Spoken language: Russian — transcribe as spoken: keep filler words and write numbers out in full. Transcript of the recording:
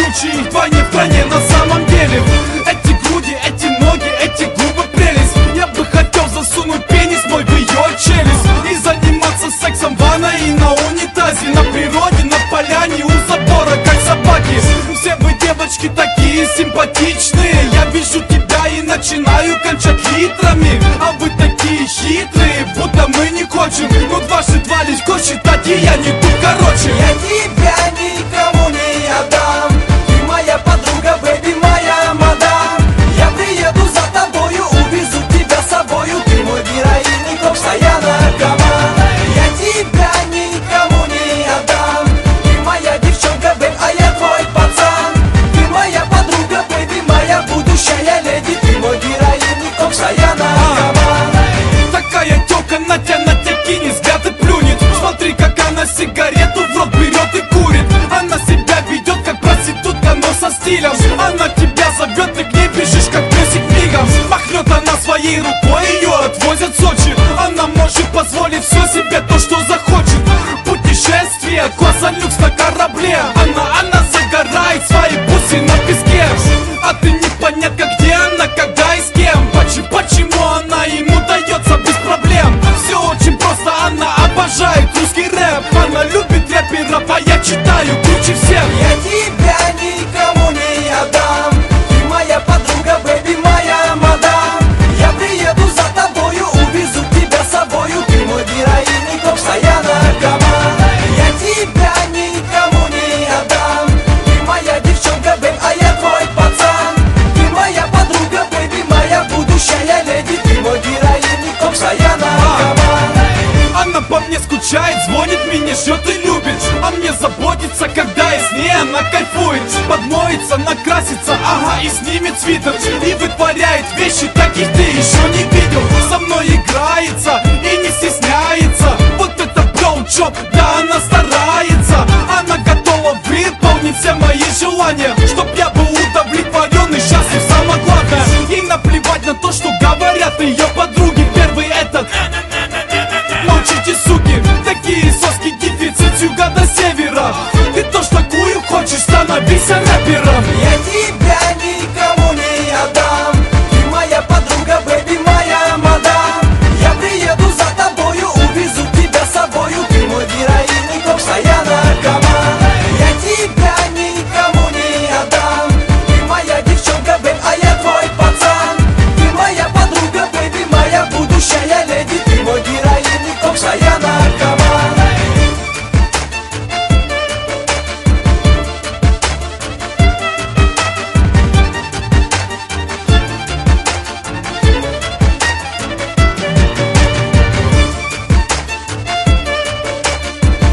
случае вдвойне в стране на самом деле. Эти груди, эти ноги, эти губы прелесть. Я бы хотел засунуть пенис мой в ее челюсть и заниматься сексом в ванной и на унитазе, на природе, на поляне, у забора, как собаки. Все вы, девочки, такие симпатичные. Я вижу тебя и начинаю кончать литрами. А вы такие хитрые, будто мы не хочем. Ну дважды два легко считать, и я не тут, короче. Я тебя никому не отдам. Ты моя подруга, бэби, моя мадам. Я приеду за тобою, увезу тебя с собою. Ты мой героин и постоянно команда. Я тебя никому не отдам. Ты моя девчонка, бэб, а я твой пацан. Ты моя подруга, бэби, моя будущая леди. Ты мой героин и постоянно команда. Такая тёлка на тебя, на тебя кинет, взгляд и плюнет. Смотри, как она сигарету в рот берет и курит. Она себя ведет как проститутка, но со стилем. Она тебя зовет, ты к ней бежишь, как песик мигом. Махнет она своей рукой, ее отвозят в Сочи. Она может позволить все себе, то, что захочет. Путешествие, класса люкс на корабле. Она, она загорает свои бусы на песке. А ты непонятно, где она, когда и с кем. Почему, почему она ему дается без проблем? Все очень просто, она обожает русский рэп. Она любит рэперов, а я читаю круче всех. Я тебя никому не отдам. Ты моя подруга, бэби, моя мадам. Я приеду за тобою, увезу тебя с собою. Ты мой героин и постоянно команда. Я тебя никому не отдам. Ты моя девчонка, бэб, а я твой пацан. Ты моя подруга, бэби, моя будущая леди. Ты мой героин и постоянно команда. Она по мне скучает, звонит, меня ждет и любит. А мне заботится, когда я с ней, она кайфует. Подмоется, накрасится, ага, и снимет свитер. И вытворяет вещи, таких ты еще не видел. Со мной играется и не стесняется. Вот это броуджоп, да она старается. Она готова выполнить все мои желания.